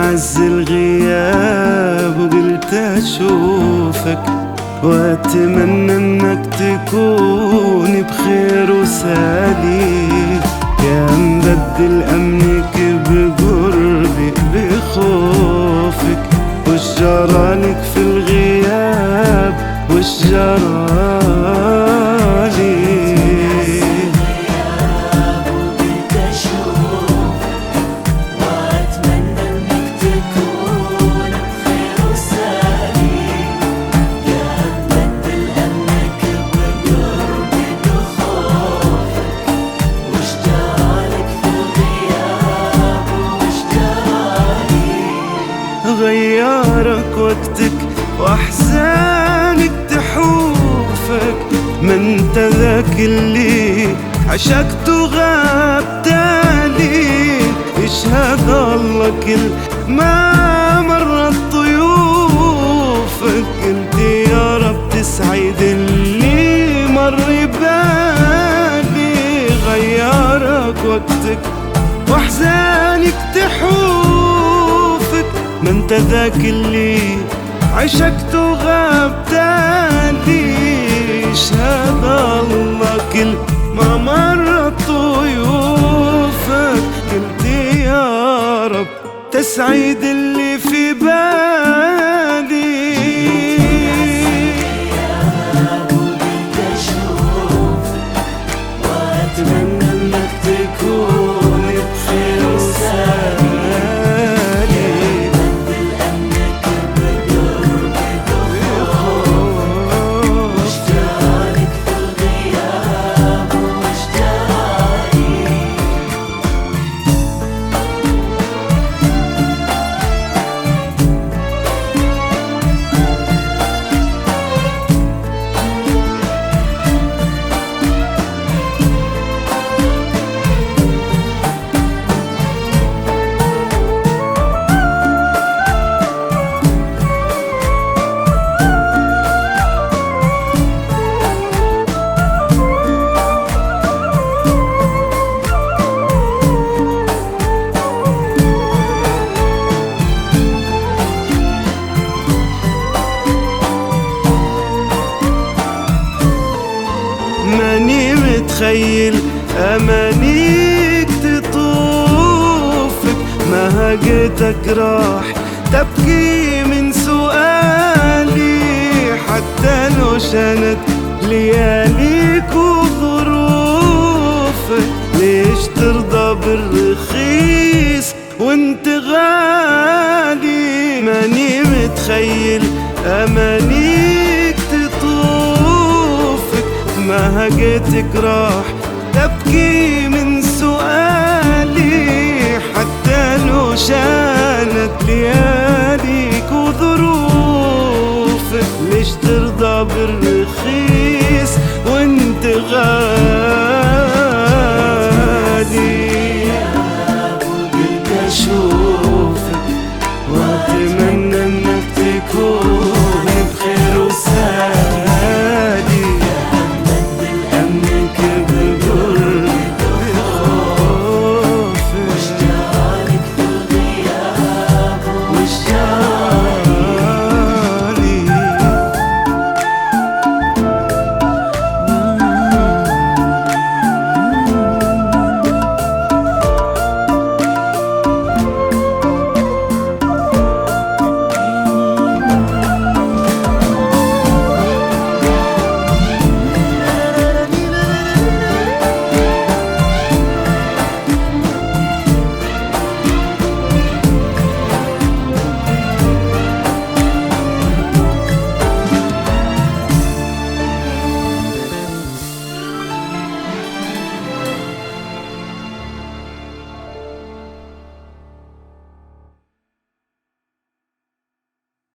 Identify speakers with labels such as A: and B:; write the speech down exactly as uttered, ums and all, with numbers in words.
A: عز الغياب وقلت أشوفك، وأتمنى إنك تكون بخير وسليم. يا مبدل أمنك بقربي بخوفك، وش جرالك في الغياب وش جرالي؟ غيارك وقتك واحزانك تحوفك، ما انت ذاك اللي عشقت وغاب تالي. يشهد الله كل ما مرت ضيوفك، قلت يا رب تسعد اللي مر بالي. غيارك وقتك واحزانك تحوفك، ما انت ذاك اللي عشقت وغاب تالي. يشهد الله كل ما مرت ضيوفك، قلت يا رب تسعد اللي في بالي. وأتمنى انك تكون بخير وسلام. ماني متخيل أمانيك تطوفك، ما هجتك راح تبكي من سؤالي. حتى لو شنت لياليك وظروفك، ليش ترضى بالرخيص وانت غالي؟ ماني متخيل أمانيك تطوفك، ما هجتك راح تبكي